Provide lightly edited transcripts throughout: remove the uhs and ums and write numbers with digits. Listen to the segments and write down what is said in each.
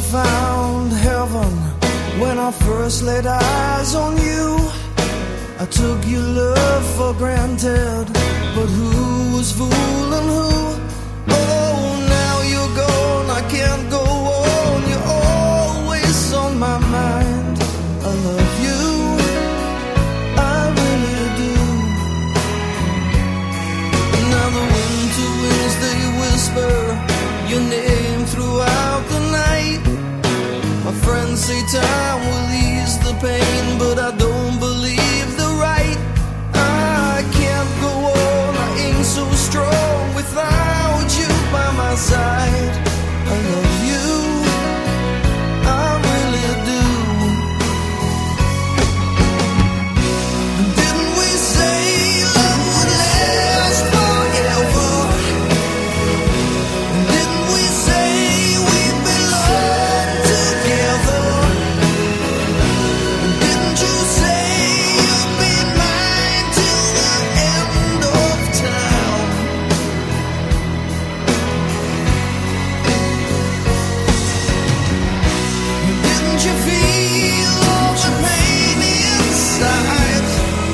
found heaven when I first laid eyes on you. I took your love for granted, but who was fooling who? Oh, now you're gone, I can't go on. You're always on my mind. I love you, I really do. Now the winter winds, they whisper your name throughout the night. My friends say time will ease the pain, but I don't believe they're right. I can't go on, I ain't so strong without you by my side. I love you, I really do. Didn't we say love would last forever? Didn't we say we'd belong together? Didn't you say you'd be mine till the end of time? Didn't you feel all the pain inside?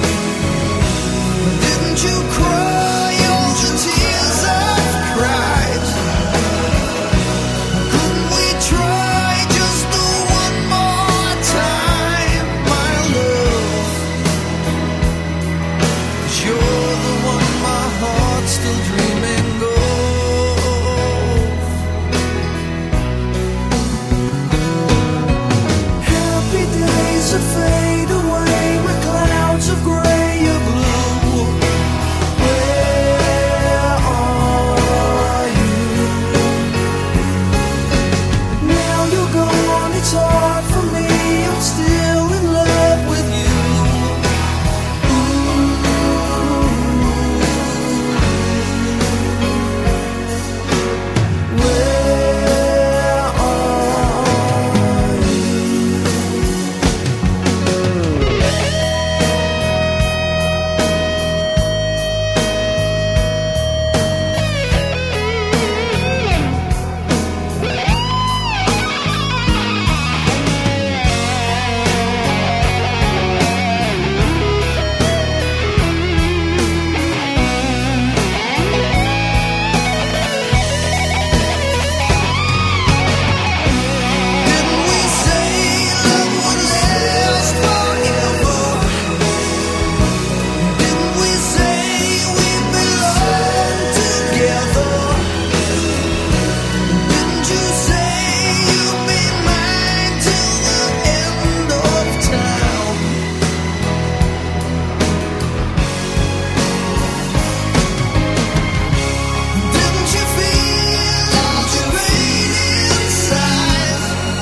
Didn't you cry all the tears I've cried? Couldn't we try just one more time, my love? 'Cause you're the one my heart's still dreaming of. Happy days that fade away with clouds of gray or blue. Where are you? Now you're gone, it's hard for me. I'm still in love with you. Where are you? Didn't we say love would last forever? Didn't we say we belong together? Didn't you say you'd be mine till the end of time? Didn't you feel all the pain inside?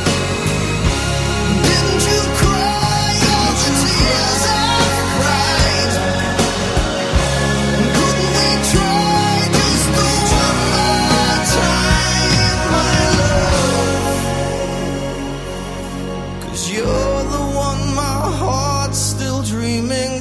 Didn't you cry all the tears I've cried? Couldn't we try just one more time, my love? 'Cause you're the one my heart's still dreaming